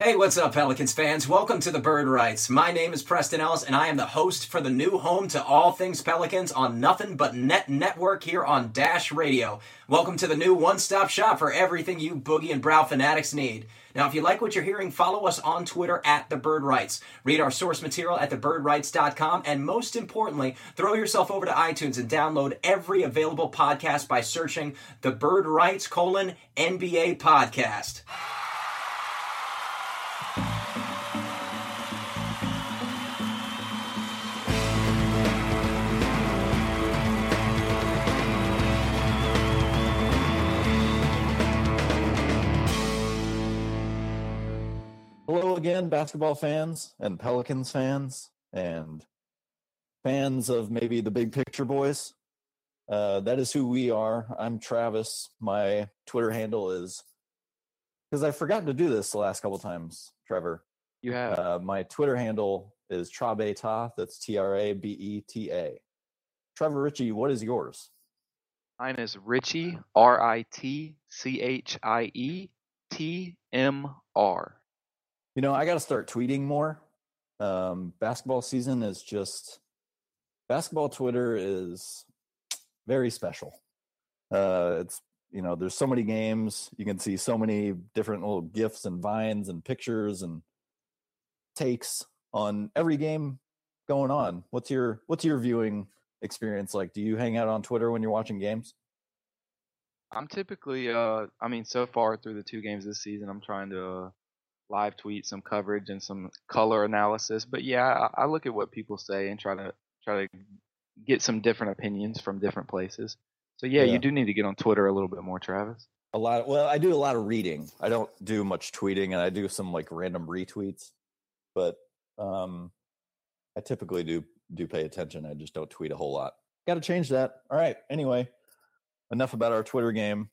Hey, what's up, Pelicans fans? Welcome to the Bird Writes. My name is Preston Ellis, and I am the host for the new home to all things Pelicans on Nothing But Net Network here on Dash Radio. Welcome to the new one-stop shop for everything you Boogie and Brow fanatics need. Now, if you like what you're hearing, follow us on Twitter at The Bird Writes. Read our source material at thebirdwrites.com, and most importantly, throw yourself over to iTunes and download every available podcast by searching The Bird Writes: NBA Podcast. Hello again, basketball fans and Pelicans fans and fans of maybe the big picture boys. That is who we are. I'm Travis. My Twitter handle is, because I've forgotten to do this the last couple times, Trevor. You have. My Twitter handle is Trabeta. That's Trabeta. Trevor Ritchie, what is yours? Mine is Ritchie, RITCHIETMR. You know, I got to start tweeting more. Basketball season is basketball Twitter is very special. It's, you know, there's so many games. You can see so many different little GIFs and vines and pictures and takes on every game going on. What's your viewing experience like? Do you hang out on Twitter when you're watching games? I'm typically, so far through the two games this season, I'm trying to live tweet some coverage and some color analysis. But yeah, I look at what people say and try to get some different opinions from different places. So yeah, you do need to get on Twitter a little bit more, Travis. I do a lot of reading. I don't do much tweeting, and I do some like random retweets. But I typically do pay attention. I just don't tweet a whole lot. Got to change that. All right. Anyway, enough about our Twitter game.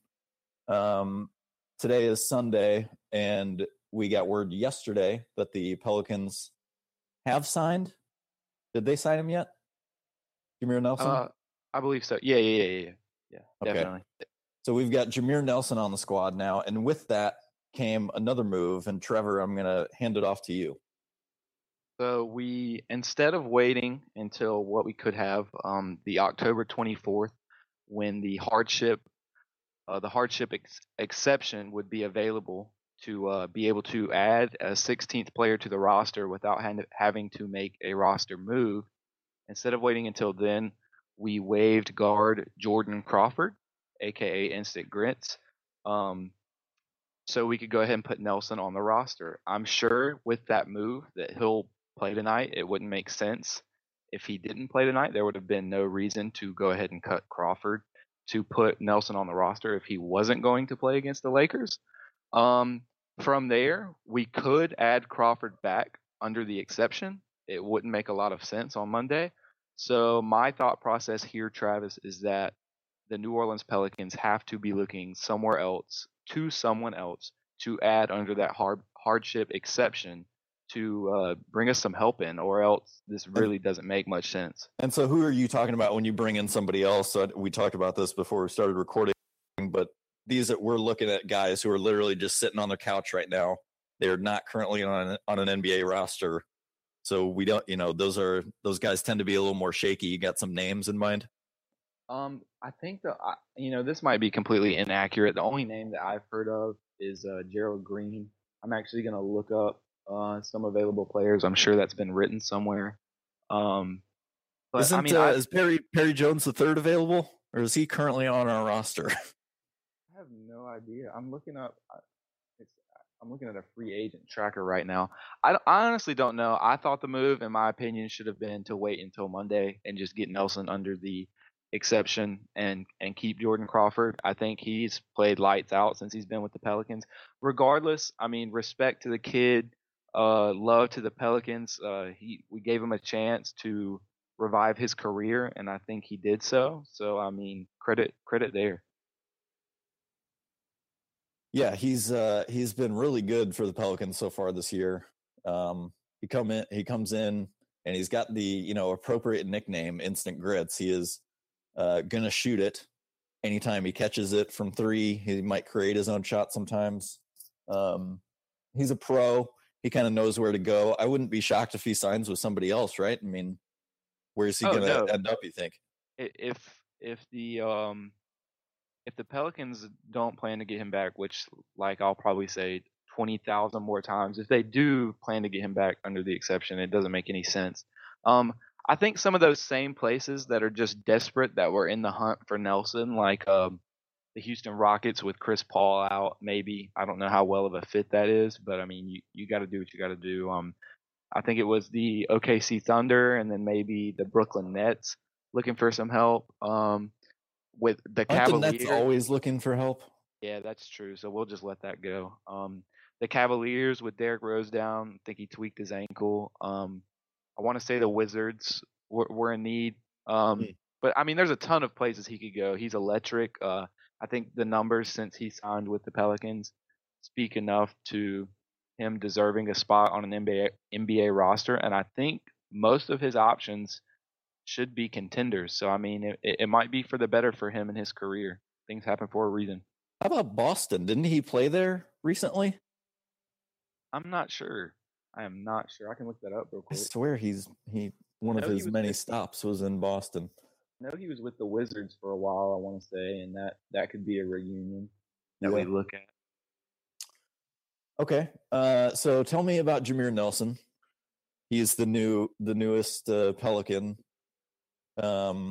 Today is Sunday, and we got word yesterday that the Pelicans have signed. Did they sign him yet? Jameer Nelson? I believe so. Yeah, okay. Definitely. So we've got Jameer Nelson on the squad now, and with that came another move. And Trevor, I'm going to hand it off to you. So we, instead of waiting until what we could have, the October 24th, when the hardship exception would be available to be able to add a 16th player to the roster without having to make a roster move. Instead of waiting until then, we waived guard Jordan Crawford, aka Instant Grits, so we could go ahead and put Nelson on the roster. I'm sure with that move that he'll play tonight. It wouldn't make sense if he didn't play tonight. There would have been no reason to go ahead and cut Crawford to put Nelson on the roster if he wasn't going to play against the Lakers. From there, we could add Crawford back under the exception. It wouldn't make a lot of sense on Monday. So my thought process here, Travis, is that the New Orleans Pelicans have to be looking somewhere else to someone else to add under that hardship exception to bring us some help in, or else this really doesn't make much sense. And so who are you talking about when you bring in somebody else? We talked about this before we started recording, but these that we're looking at guys who are literally just sitting on their couch right now. They're not currently on an NBA roster. So we don't, those guys tend to be a little more shaky. You got some names in mind? I think this might be completely inaccurate. The only name that I've heard of is Gerald Green. I'm actually going to look up some available players. I'm sure that's been written somewhere. But is Perry Jones III available, or is he currently on our roster? I have no idea. I'm looking at a free agent tracker right now. I honestly don't know. I thought the move, in my opinion, should have been to wait until Monday and just get Nelson under the exception and keep Jordan Crawford. I think he's played lights out since he's been with the Pelicans. Regardless, respect to the kid, love to the Pelicans. We gave him a chance to revive his career, and I think he did so. So credit there. Yeah, he's been really good for the Pelicans so far this year. He comes in and he's got the appropriate nickname, Instant Grits. He is gonna shoot it anytime he catches it from three. He might create his own shot sometimes. He's a pro. he kind of knows where to go. I wouldn't be shocked if he signs with somebody else, right? I mean, where is he going to end up, you think? If the Pelicans don't plan to get him back, which like I'll probably say 20,000 more times, if they do plan to get him back under the exception, it doesn't make any sense. I think some of those same places that are just desperate that were in the hunt for Nelson, like the Houston Rockets with Chris Paul out, maybe. I don't know how well of a fit that is, but I mean, you got to do what you got to do. I think it was the OKC Thunder and then maybe the Brooklyn Nets looking for some help. With the Cavaliers, the Nets always looking for help? Yeah, that's true. So we'll just let that go. The Cavaliers with Derrick Rose down, I think he tweaked his ankle. I want to say the Wizards were in need. But I mean, there's a ton of places he could go. He's electric. I think the numbers since he signed with the Pelicans speak enough to him deserving a spot on an NBA roster. And I think most of his options should be contenders. So, I mean, it might be for the better for him in his career. Things happen for a reason. How about Boston? Didn't he play there recently? I'm not sure. I am not sure. I can look that up real quick. I swear one of his many stops was in Boston. No, he was with the Wizards for a while, I want to say, and that could be a reunion that we look at. Okay. So tell me about Jameer Nelson. He's the newest Pelican. What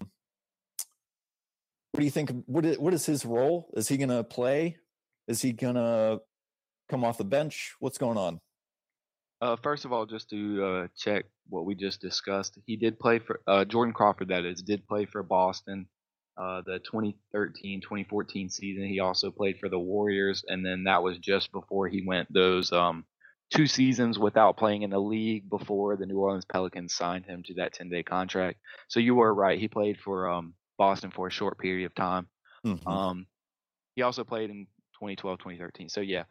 do you think? What is his role? Is he going to play? Is he going to come off the bench? What's going on? First of all, just to check what we just discussed, he did play for Jordan Crawford, that is, did play for Boston the 2013-2014 season. He also played for the Warriors, and then that was just before he went those 2 seasons without playing in the league before the New Orleans Pelicans signed him to that 10-day contract. So you were right. He played for Boston for a short period of time. Mm-hmm. He also played in 2012-2013. So, yeah.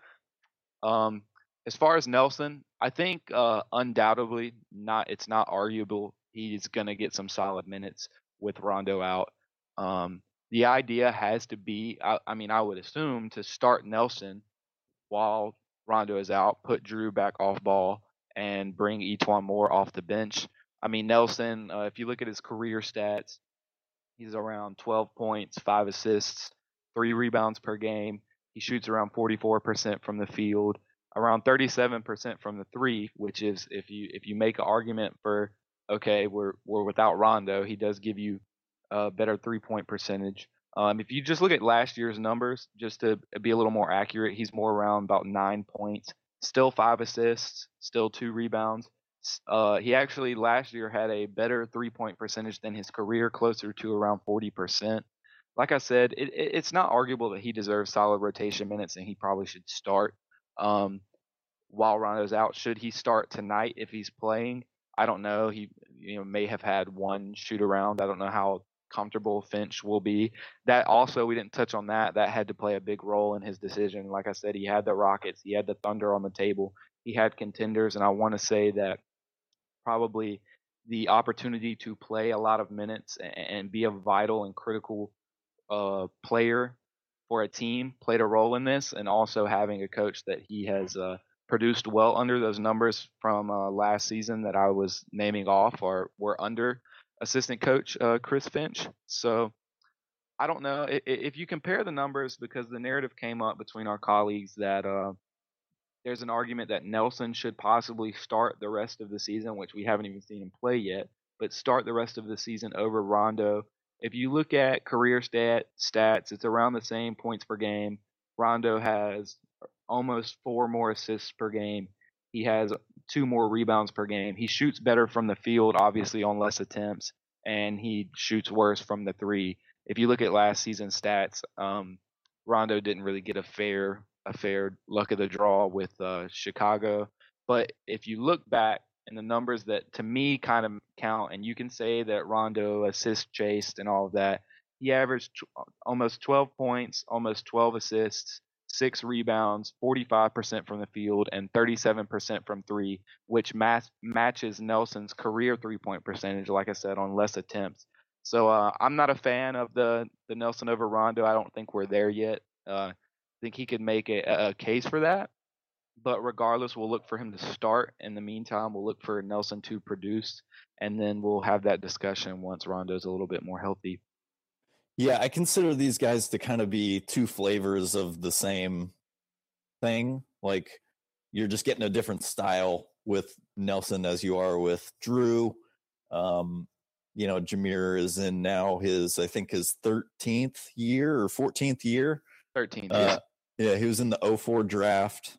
As far as Nelson, I think undoubtedly it's not arguable he's going to get some solid minutes with Rondo out. The idea has to be, I would assume, to start Nelson while Rondo is out, put Drew back off ball, and bring E'Twaun Moore off the bench. I mean, Nelson, if you look at his career stats, he's around 12 points, 5 assists, 3 rebounds per game. He shoots around 44% from the field, around 37% from the three, which is if you make an argument for, okay, we're without Rondo, he does give you a better 3-point percentage. If you just look at last year's numbers, just to be a little more accurate, he's more around about 9 points, still 5 assists, still 2 rebounds. He actually last year had a better 3-point percentage than his career, closer to around 40%. Like I said, it's not arguable that he deserves solid rotation minutes and he probably should start while Rondo's out. Should he start tonight if he's playing? I don't know. He may have had one shoot around. I don't know how comfortable Finch will be. That also, we didn't touch on that. That had to play a big role in his decision. Like I said, he had the Rockets, he had the Thunder on the table, he had contenders, and I want to say that probably the opportunity to play a lot of minutes and be a vital and critical player for a team played a role in this, and also having a coach that he has produced well under. Those numbers from last season that I was naming off were under assistant coach Chris Finch. So I don't know if you compare the numbers, because the narrative came up between our colleagues that there's an argument that Nelson should possibly start the rest of the season, which we haven't even seen him play yet, but start the rest of the season over Rondo. If you look at career stats, it's around the same points per game. Rondo has almost 4 more assists per game. He has 2 more rebounds per game. He shoots better from the field, obviously on less attempts, and he shoots worse from the three. If you look at last season's stats, Rondo didn't really get a fair luck of the draw with Chicago. But if you look back and the numbers that to me kind of count, and you can say that Rondo assist chased and all of that, he averaged almost 12 points, almost 12 assists, 6 rebounds, 45% from the field, and 37% from three, which matches Nelson's career 3-point percentage, like I said, on less attempts. So I'm not a fan of the Nelson over Rondo. I don't think we're there yet. I think he could make a case for that. But regardless, we'll look for him to start. In the meantime, we'll look for Nelson to produce, and then we'll have that discussion once Rondo's a little bit more healthy. Yeah, I consider these guys to kind of be two flavors of the same thing. Like, you're just getting a different style with Nelson as you are with Drew. Jahmir is in now his 13th year or 14th year. 13th, yeah. Yeah, he was in the 2004 draft.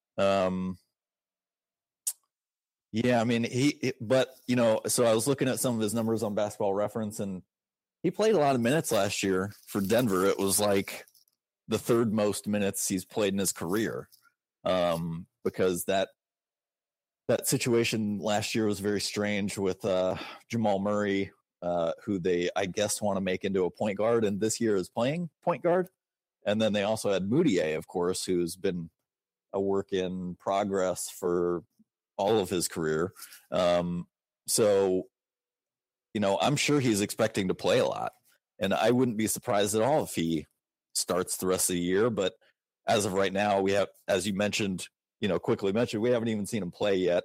Yeah, I mean, so I was looking at some of his numbers on Basketball Reference, and he played a lot of minutes last year for Denver. It was like the third most minutes he's played in his career, because that situation last year was very strange with Jamal Murray, who they, I guess, want to make into a point guard, and this year is playing point guard. And then they also had Moutier, of course, who's been a work in progress for all of his career. So, I'm sure he's expecting to play a lot, and I wouldn't be surprised at all if he starts the rest of the year. But as of right now, we have, as you mentioned, quickly mentioned, we haven't even seen him play yet.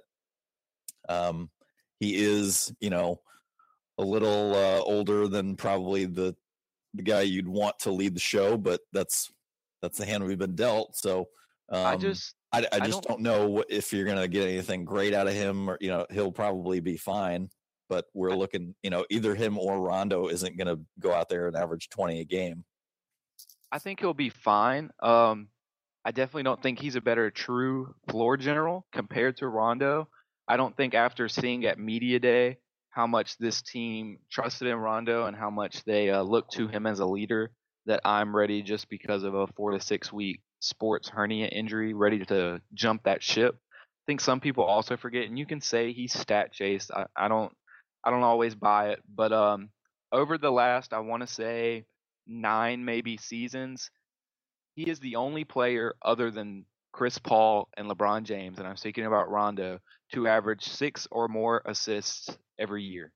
He is, a little older than probably the guy you'd want to lead the show, but that's the hand we've been dealt. So I just don't know if you're going to get anything great out of him, or, he'll probably be fine, but we're looking, either him or Rondo isn't going to go out there and average 20 a game. I think he'll be fine. I definitely don't think he's a better true floor general compared to Rondo. I don't think after seeing at Media Day how much this team trusted in Rondo and how much they look to him as a leader, that I'm ready, just because of a 4 to 6 week sports hernia injury, ready to jump that ship. I think some people also forget, and you can say he's stat chased. I don't always buy it, but over the last, I want to say 9 maybe seasons, he is the only player other than Chris Paul and LeBron James, and I'm speaking about Rondo, to average 6 or more assists every year.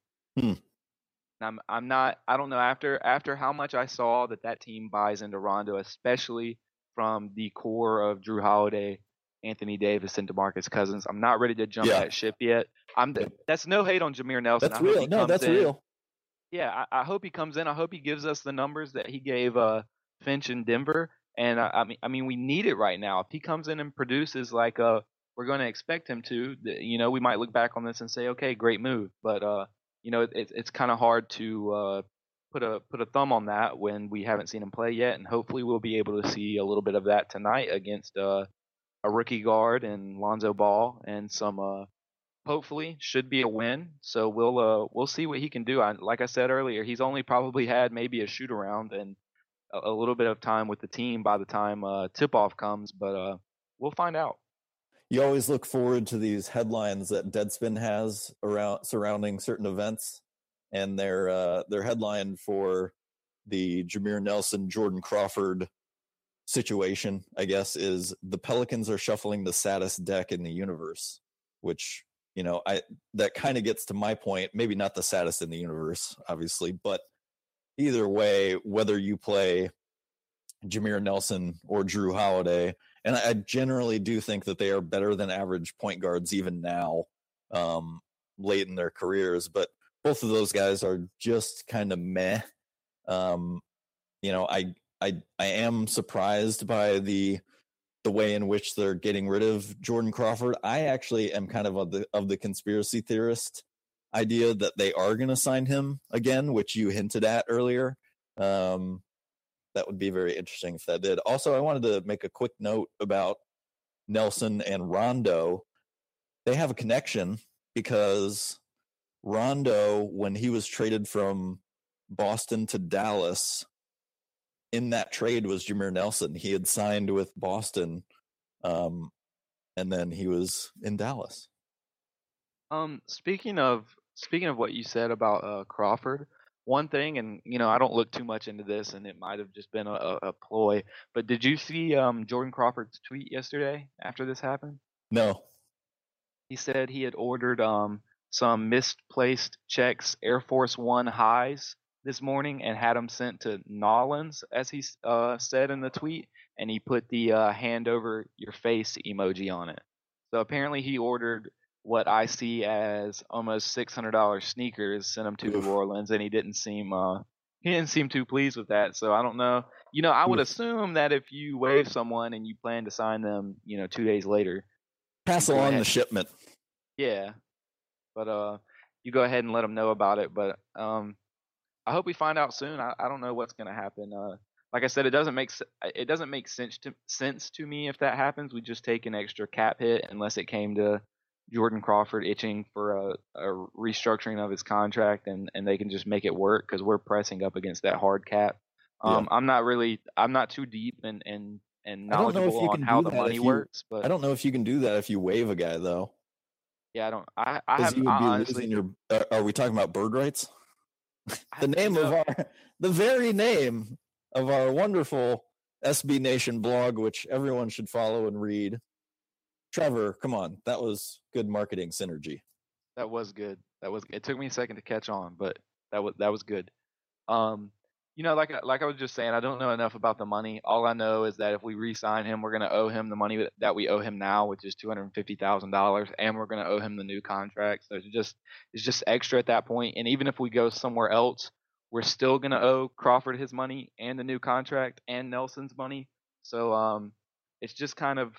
I'm not, I don't know, after how much I saw that team buys into Rondo, especially from the core of Drew Holiday, Anthony Davis, and DeMarcus Cousins, I'm not ready to jump that ship yet. That's no hate on Jameer Nelson. That's real. No, that's real. Yeah, I hope he comes in. I hope he gives us the numbers that he gave Finch in Denver. And I mean, we need it right now. If he comes in and produces like we're going to expect him to, we might look back on this and say, okay, great move. But it's kind of hard to put a thumb on that when we haven't seen him play yet. And hopefully we'll be able to see a little bit of that tonight against a rookie guard and Lonzo Ball, and some hopefully should be a win. So we'll see what he can do. Like I said earlier, he's only probably had maybe a shoot around and a little bit of time with the team by the time tip off comes, but we'll find out. You always look forward to these headlines that Deadspin has around surrounding certain events, and their headline for the Jameer Nelson, Jordan Crawford situation, I guess, is the Pelicans are shuffling the saddest deck in the universe, which, that kind of gets to my point. Maybe not the saddest in the universe, obviously, but either way, whether you play Jameer Nelson or Drew Holiday, and I generally do think that they are better than average point guards even now, late in their careers, but both of those guys are just kind of meh. I am surprised by the way in which they're getting rid of Jordan Crawford. I actually am kind of the conspiracy theorist idea that they are going to sign him again, which you hinted at earlier. That would be very interesting if that did. Also, I wanted to make a quick note about Nelson and Rondo. They have a connection because Rondo, when he was traded from Boston to Dallas, in that trade was Jameer Nelson. He had signed with Boston, and then he was in Dallas. Speaking of what you said about Crawford, one thing, and I don't look too much into this, and it might have just been a ploy, but did you see Jordan Crawford's tweet yesterday after this happened? No. He said he had ordered some misplaced checks, Air Force One highs, this morning, and had them sent to Nollins, as he said in the tweet, and he put the hand over your face emoji on it. So apparently he ordered what I see as almost $600 sneakers, sent them to New Orleans, and he didn't seem too pleased with that. So I don't know. I would assume that if you waive someone and you plan to sign them, 2 days later, pass along the shipment. Yeah, but you go ahead and let them know about it. But I hope we find out soon. I don't know what's going to happen. Like I said, it doesn't make sense to me if that happens. We just take an extra cap hit unless it came to Jordan Crawford itching for a restructuring of his contract, and they can just make it work because we're pressing up against that hard cap. I'm not too deep and knowledgeable on how the money works, but I don't know if you can do that if you waive a guy though. Yeah, I don't. I have honestly. Are we talking about bird rights? The very name of our wonderful SB Nation blog, which everyone should follow and read. Trevor, come on, that was good marketing synergy. That was good. It took me a second to catch on, but that was good. Like I was just saying, I don't know enough about the money. All I know is that if we re-sign him, we're going to owe him the money that we owe him now, which is $250,000, and we're going to owe him the new contract. So it's just extra at that point. And even if we go somewhere else, we're still going to owe Crawford his money and the new contract and Nelson's money. So it's just kind of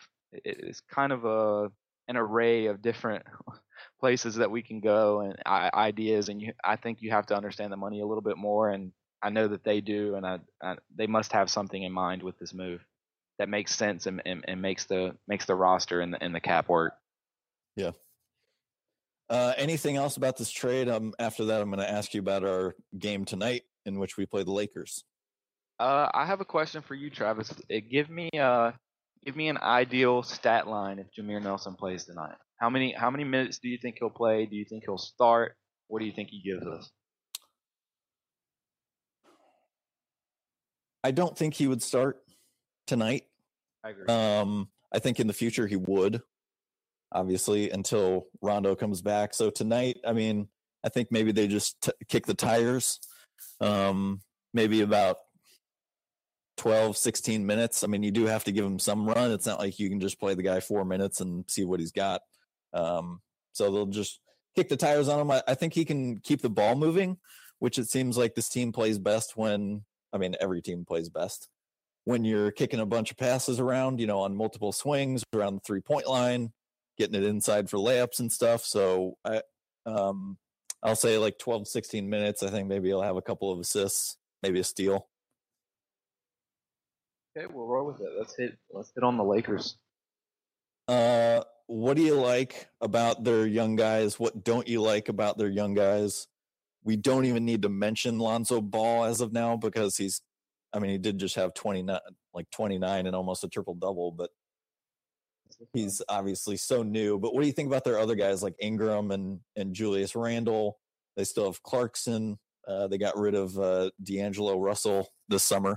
an array of different places that we can go and ideas. And I think you have to understand the money a little bit more, and I know that they do, and they must have something in mind with this move that makes sense and makes the roster and the cap work. Yeah. Anything else about this trade? After that, I'm going to ask you about our game tonight, in which we play the Lakers. I have a question for you, Travis. Give me an ideal stat line if Jameer Nelson plays tonight. How many minutes do you think he'll play? Do you think he'll start? What do you think he gives us? I don't think he would start tonight. I agree. I think in the future he would, obviously, until Rondo comes back. So tonight, I mean, I think maybe they just kick the tires. Maybe about 12, 16 minutes. I mean, you do have to give him some run. It's not like you can just play the guy 4 minutes and see what he's got. So they'll just kick the tires on him. I think he can keep the ball moving, which it seems like this team plays best when, I mean, every team plays best when you're kicking a bunch of passes around, on multiple swings around the 3-point line, getting it inside for layups and stuff. So I'll say like 12, 16 minutes. I think maybe he'll have a couple of assists, maybe a steal. Okay, we'll roll with it. Let's hit on the Lakers. What do you like about their young guys? What don't you like about their young guys? We don't even need to mention Lonzo Ball as of now because he did just have 29 and almost a triple double, but he's obviously so new. But what do you think about their other guys like Ingram and Julius Randle? They still have Clarkson. They got rid of D'Angelo Russell this summer.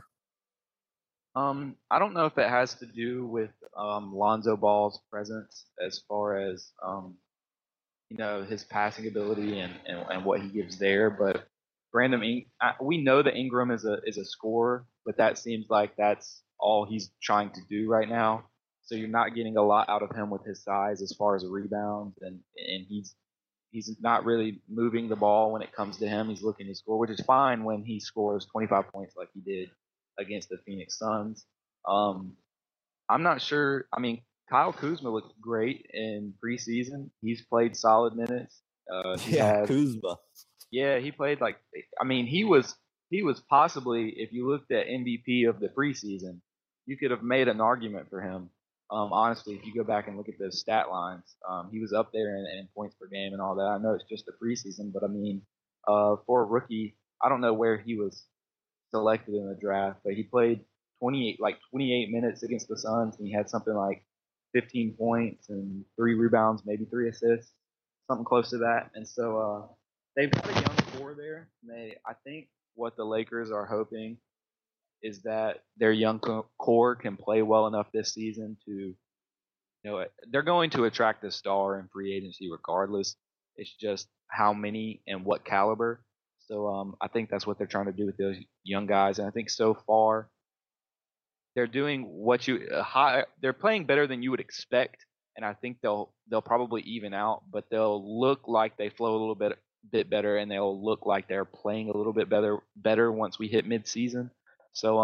I don't know if it has to do with Lonzo Ball's presence as far as his passing ability and what he gives there, but we know that Ingram is a scorer, but that seems like that's all he's trying to do right now. So you're not getting a lot out of him with his size as far as rebounds, and he's not really moving the ball when it comes to him. He's looking to score, which is fine when he scores 25 points like he did against the Phoenix Suns. I'm not sure. I mean, Kyle Kuzma looked great in preseason. He's played solid minutes. Kuzma. Yeah, he played he was possibly, if you looked at MVP of the preseason, you could have made an argument for him. Honestly, if you go back and look at those stat lines, he was up there in points per game and all that. I know it's just the preseason, but I mean, for a rookie, I don't know where he was selected in the draft, but he played 28 minutes against the Suns, and he had something like 15 points and 3 rebounds, maybe 3 assists, something close to that. And so they've got a young core there. I think what the Lakers are hoping is that their young core can play well enough this season to, they're going to attract a star in free agency regardless. It's just how many and what caliber. So I think that's what they're trying to do with those young guys. And I think so far they're doing what you they're playing better than you would expect, and I think they'll probably even out, but they'll look like they flow a little bit better, and they'll look like they're playing a little bit better once we hit mid-season. So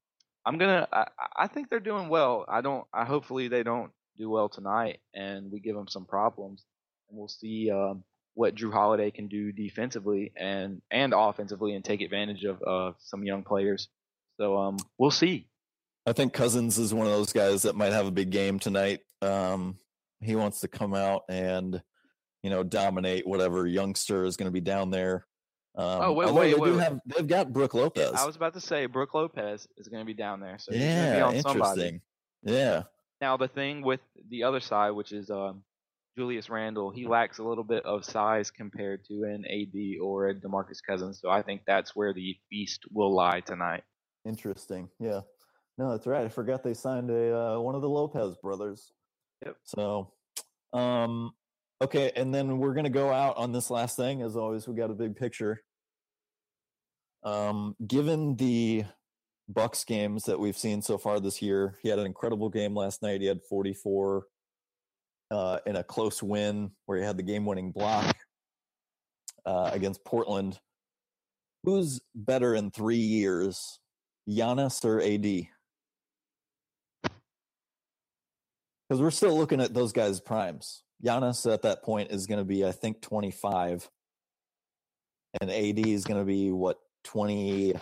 I think they're doing well. Hopefully they don't do well tonight, and we give them some problems, and we'll see what Drew Holiday can do defensively and offensively, and take advantage of some young players. So we'll see. I think Cousins is one of those guys that might have a big game tonight. He wants to come out and, dominate whatever youngster is going to be down there. Wait. They've got Brooke Lopez. I was about to say Brooke Lopez is going to be down there. So yeah, he's going to be on interesting. Somebody. Yeah. Now the thing with the other side, which is Julius Randle, he lacks a little bit of size compared to an AD or a DeMarcus Cousins. So I think that's where the feast will lie tonight. Interesting. Yeah. No, that's right. I forgot they signed one of the Lopez brothers. Yep. So, okay, and then we're going to go out on this last thing. As always, we got a big picture. Given the Bucks games that we've seen so far this year, he had an incredible game last night. He had 44 in a close win where he had the game-winning block against Portland. Who's better in 3 years, Giannis or AD? Because we're still looking at those guys' primes. Giannis at that point is going to be, I think, 25. And AD is going to be, 28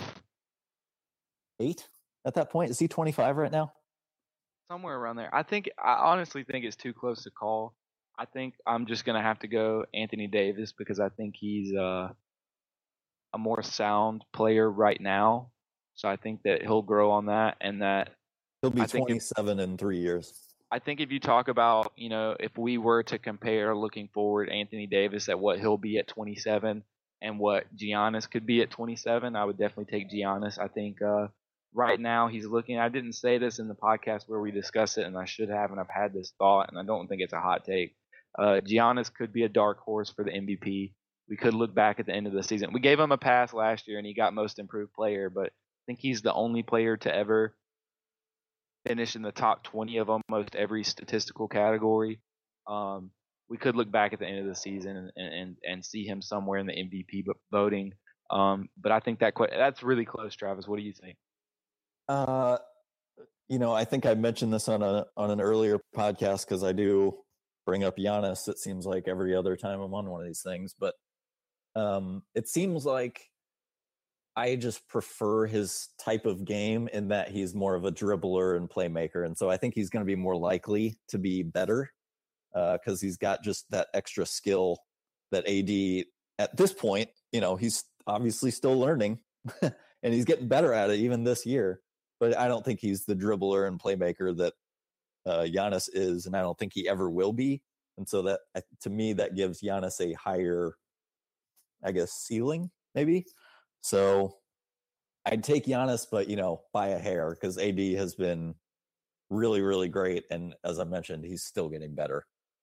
at that point? Is he 25 right now? Somewhere around there. I honestly think it's too close to call. I think I'm just going to have to go Anthony Davis because I think he's a more sound player right now. So I think that he'll grow on that, and that he'll be 27 in 3 years. I think if you talk about, if we were to compare looking forward Anthony Davis at what he'll be at 27 and what Giannis could be at 27, I would definitely take Giannis. I think right now he's looking, I didn't say this in the podcast where we discussed it, and I should have, and I've had this thought, and I don't think it's a hot take. Giannis could be a dark horse for the MVP. We could look back at the end of the season. We gave him a pass last year, and he got most improved player, but I think he's the only player to ever finish in the top 20 of almost every statistical category. We could look back at the end of the season and see him somewhere in the MVP voting. But I think that's really close, Travis. What do you think? I think I mentioned this on an earlier podcast because I do bring up Giannis. It seems like every other time I'm on one of these things, but it seems like I just prefer his type of game in that he's more of a dribbler and playmaker. And so I think he's going to be more likely to be better because he's got just that extra skill that AD at this point, he's obviously still learning and he's getting better at it even this year. But I don't think he's the dribbler and playmaker that Giannis is, and I don't think he ever will be. And so that, to me, that gives Giannis a higher, I guess, ceiling maybe. So I'd take Giannis, but, by a hair because AD has been really, really great. And as I mentioned, he's still getting better.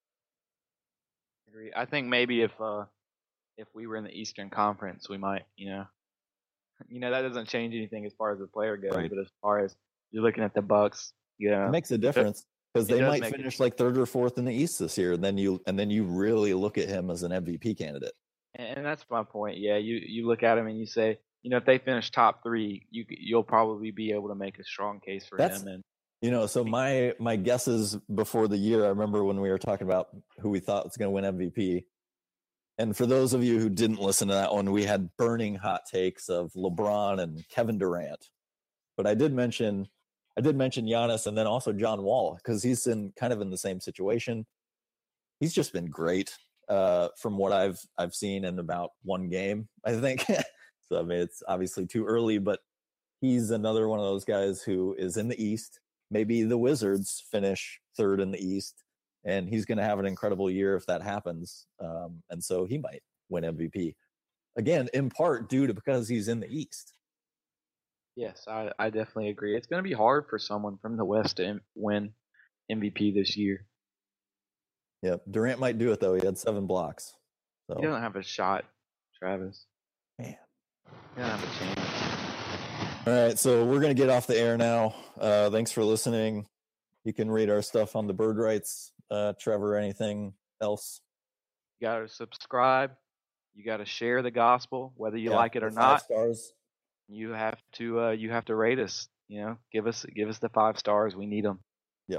I agree. I think maybe if we were in the Eastern Conference, we might, that doesn't change anything as far as the player goes. Right. But as far as you're looking at the Bucks, it makes a difference because they might finish like third or fourth in the East this year. And then you really look at him as an MVP candidate. And that's my point. Yeah, you look at him and you say, if they finish top 3, you'll probably be able to make a strong case for him. And so my guesses before the year, I remember when we were talking about who we thought was going to win MVP. And for those of you who didn't listen to that one, we had burning hot takes of LeBron and Kevin Durant. But I did mention Giannis and then also John Wall because he's in the same situation. He's just been great. From what I've seen in about one game, I think. So I mean, it's obviously too early, but he's another one of those guys who is in the East. Maybe the Wizards finish third in the East, and he's going to have an incredible year if that happens. And so he might win MVP again, in part due to because he's in the East. Yes, I definitely agree. It's going to be hard for someone from the West to win MVP this year. Yeah, Durant might do it though. He had 7 blocks. So. He doesn't have a shot, Travis. Man, he doesn't have a chance. All right, so we're going to get off the air now. Thanks for listening. You can read our stuff on the Bird Rights. Trevor, anything else? You got to subscribe. You got to share the gospel, whether you like it or not. 5 stars. You have to rate us. Give us the 5 stars. We need them. Yep.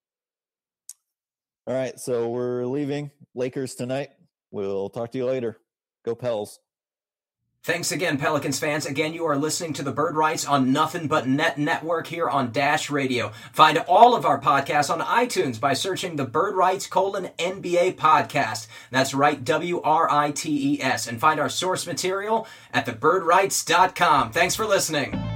All right, so we're leaving. Lakers tonight. We'll talk to you later. Go Pels. Thanks again, Pelicans fans. Again, you are listening to the Bird Rights on Nothing But Net Network here on Dash Radio. Find all of our podcasts on iTunes by searching the Bird Rights NBA podcast. That's right, WRITES. And find our source material at thebirdrights.com. Thanks for listening.